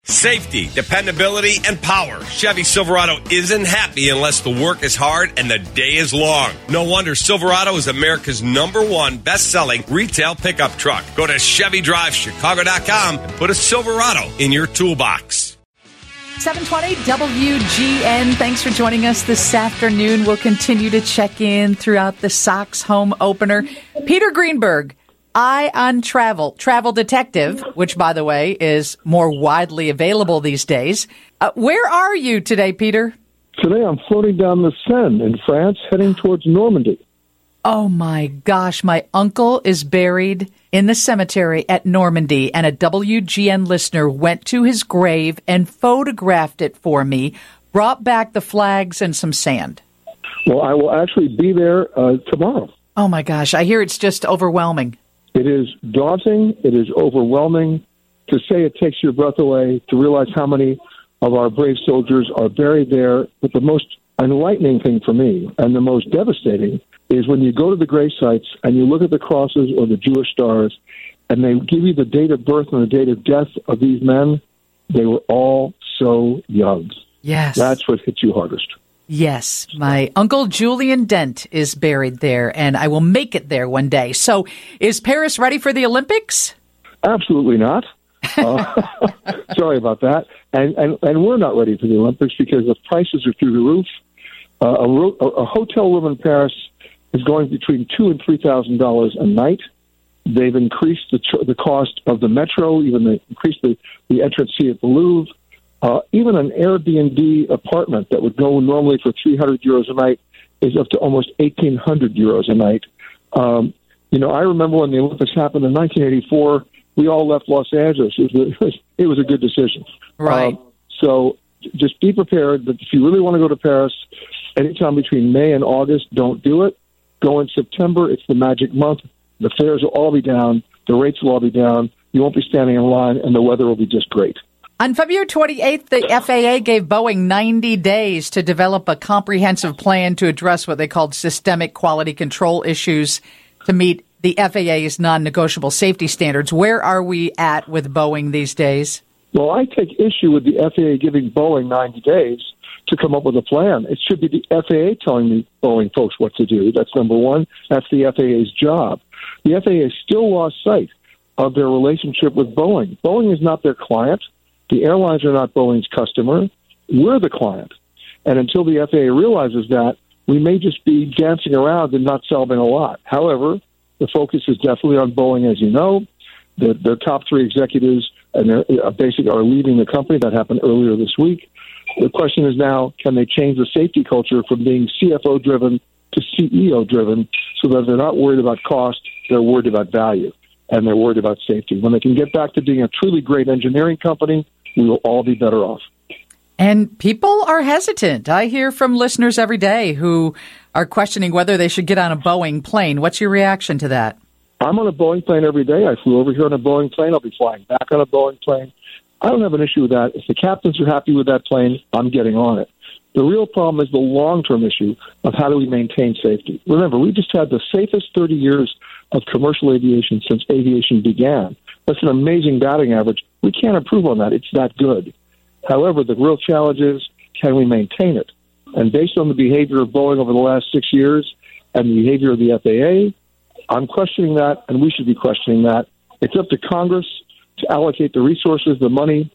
Safety, dependability, and power. Chevy Silverado isn't happy unless the work is hard and the day is long. No wonder Silverado is America's #1 best-selling retail pickup truck. Go to ChevyDriveChicago.com and put a Silverado in your toolbox. 720 WGN. Thanks for joining us this afternoon. We'll continue to check in throughout the Sox home opener. Peter Greenberg, Eye on Travel, travel detective, which, by the way, is more widely available these days. Where are you today, Peter? Today I'm floating down the Seine in France, heading towards Normandy. Oh, my gosh. My uncle is buried in the cemetery at Normandy, and a WGN listener went to his grave and photographed it for me, brought back the flags and some sand. Well, I will actually be there tomorrow. Oh, my gosh. I hear it's just overwhelming. It is daunting. It is overwhelming. To say it takes your breath away, to realize how many of our brave soldiers are buried there. But the most enlightening thing for me, and the most devastating, is when you go to the grave sites and you look at the crosses or the Jewish stars, and they give you the date of birth and the date of death of these men. They were all so young. Yes. That's what hits you hardest. Yes, my Uncle Julian Dent is buried there, and I will make it there one day. So is Paris ready for the Olympics? Absolutely not. Sorry about that. And we're not ready for the Olympics because the prices are through the roof. A hotel room in Paris is going between $2,000 and $3,000 a night. They've increased the cost of the metro, even they increased the entrance fee at the Louvre. Even an Airbnb apartment that would go normally for €300 a night is up to almost €1,800 a night. I remember when the Olympics happened in 1984, we all left Los Angeles. It was a good decision. Right. So just be prepared that if you really want to go to Paris, anytime between May and August, don't do it. Go in September. It's the magic month. The fares will all be down. The rates will all be down. You won't be standing in line, and the weather will be just great. On February 28th, the FAA gave Boeing 90 days to develop a comprehensive plan to address what they called systemic quality control issues to meet the FAA's non-negotiable safety standards. Where are we at with Boeing these days? Well, I take issue with the FAA giving Boeing 90 days to come up with a plan. It should be the FAA telling the Boeing folks what to do. That's number one. That's the FAA's job. The FAA still lost sight of their relationship with Boeing. Boeing is not their client. The airlines are not Boeing's customer. We're the client. And until the FAA realizes that, we may just be dancing around and not solving a lot. However, the focus is definitely on Boeing, as you know. Their top three executives and basically are leaving the company. That happened earlier this week. The question is now, can they change the safety culture from being CFO-driven to CEO-driven so that they're not worried about cost, they're worried about value, and they're worried about safety. When they can get back to being a truly great engineering company, we will all be better off. And people are hesitant. I hear from listeners every day who are questioning whether they should get on a Boeing plane. What's your reaction to that? I'm on a Boeing plane every day. I flew over here on a Boeing plane. I'll be flying back on a Boeing plane. I don't have an issue with that. If the captains are happy with that plane, I'm getting on it. The real problem is the long-term issue of how do we maintain safety. Remember, we just had the safest 30 years of commercial aviation since aviation began. That's an amazing batting average. We can't improve on that. It's that good. However, the real challenge is, can we maintain it? And based on the behavior of Boeing over the last 6 years and the behavior of the FAA, I'm questioning that, and we should be questioning that. It's up to Congress to allocate the resources, the money,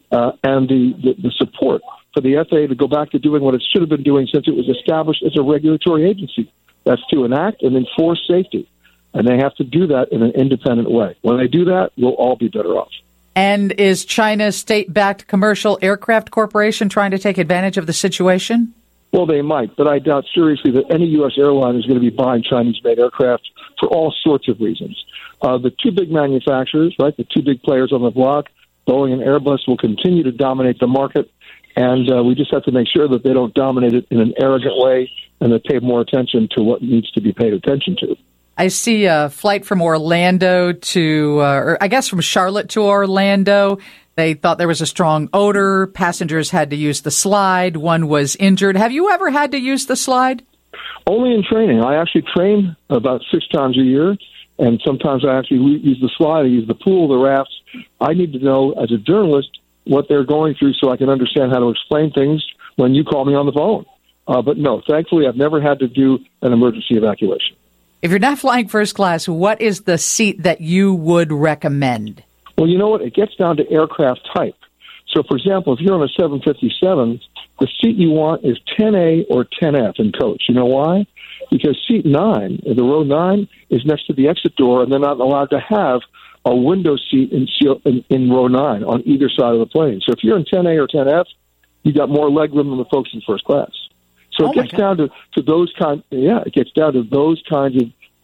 and the support for the FAA to go back to doing what it should have been doing since it was established as a regulatory agency. That's to enact and enforce safety. And they have to do that in an independent way. When they do that, we'll all be better off. And is China's state-backed commercial aircraft corporation trying to take advantage of the situation? Well, they might, but I doubt seriously that any U.S. airline is going to be buying Chinese-made aircraft for all sorts of reasons. The two big manufacturers, right, the two big players on the block, Boeing and Airbus, will continue to dominate the market, and we just have to make sure that they don't dominate it in an arrogant way and that pay more attention to what needs to be paid attention to. I see a flight from Orlando to, or I guess from Charlotte to Orlando. They thought there was a strong odor. Passengers had to use the slide. One was injured. Have you ever had to use the slide? Only in training. I actually train about 6 times a year, and sometimes I actually use the slide. I use the pool, the rafts. I need to know, as a journalist, what they're going through so I can understand how to explain things when you call me on the phone. But no, thankfully, I've never had to do an emergency evacuation. If you're not flying first class, what is the seat that you would recommend? Well, you know what? It gets down to aircraft type. So, for example, if you're on a 757, the seat you want is 10A or 10F in coach. You know why? Because seat 9, the row 9, is next to the exit door, and they're not allowed to have a window seat in row 9 on either side of the plane. So if you're in 10A or 10F, you got more leg room than the folks in first class. So it gets down to those kinds. Yeah, it gets down to those kinds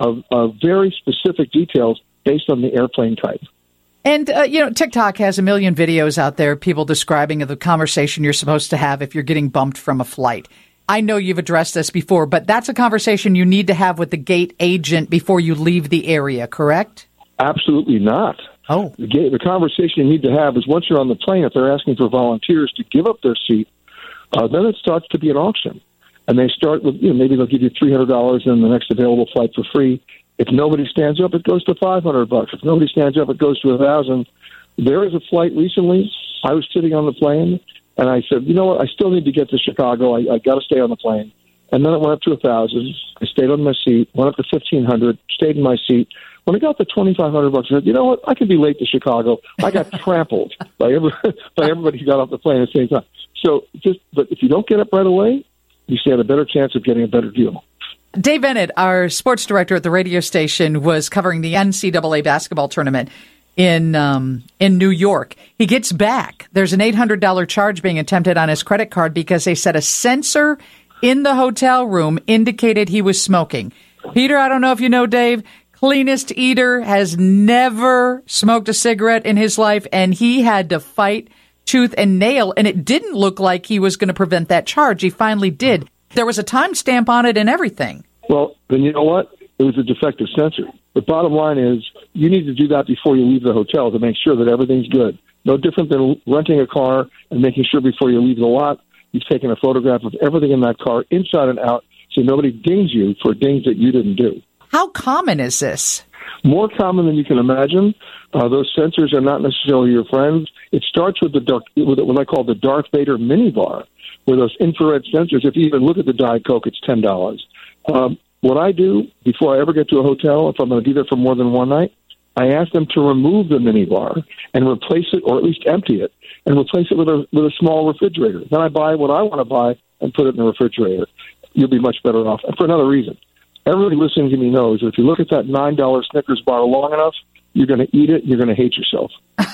of very specific details based on the airplane type. And, TikTok has a million videos out there, people describing the conversation you're supposed to have if you're getting bumped from a flight. I know you've addressed this before, but that's a conversation you need to have with the gate agent before you leave the area, correct? Absolutely not. Oh. The conversation you need to have is once you're on the plane, if they're asking for volunteers to give up their seat, then it starts to be an auction. And they start with, maybe they'll give you $300 and the next available flight for free. If nobody stands up, it goes to $500. If nobody stands up, it goes to $1,000. There was a flight recently. I was sitting on the plane, and I said, you know what? I still need to get to Chicago. I got to stay on the plane. And then it went up to $1,000. I stayed on my seat. Went up to $1,500. Stayed in my seat. When I got to $2,500, I said, you know what? I could be late to Chicago. I got trampled by everybody who got off the plane at the same time. So, but if you don't get up right away, you stand a better chance of getting a better deal. Dave Bennett, our sports director at the radio station, was covering the NCAA basketball tournament in New York. He gets back. There's an $800 charge being attempted on his credit card because they said a sensor in the hotel room indicated he was smoking. Peter, I don't know if you know Dave, cleanest eater, has never smoked a cigarette in his life, and he had to fight tooth and nail, and it didn't look like he was going to prevent that charge. He finally did. There was a timestamp on it and everything. Well, then you know what? It was a defective sensor. The bottom line is you need to do that before you leave the hotel to make sure that everything's good. No different than renting a car and making sure before you leave the lot, you've taken a photograph of everything in that car inside and out so nobody dings you for dings that you didn't do. How common is this? More common than you can imagine. Those sensors are not necessarily your friends. It starts with with what I call the Darth Vader minibar, where those infrared sensors, if you even look at the Diet Coke, it's $10. What I do before I ever get to a hotel, if I'm going to be there for more than one night, I ask them to remove the minibar and replace it, or at least empty it, and replace it with a small refrigerator. Then I buy what I want to buy and put it in the refrigerator. You'll be much better off. And for another reason, everybody listening to me knows that if you look at that $9 Snickers bar long enough, you're going to eat it, you're going to hate yourself.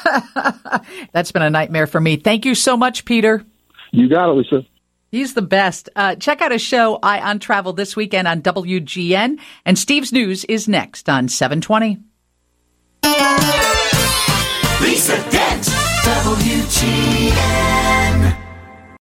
That's been a nightmare for me. Thank you so much, Peter. You got it, Lisa. He's the best. Check out his show, Eye on Travel, this weekend on WGN. And Steve's News is next on 720.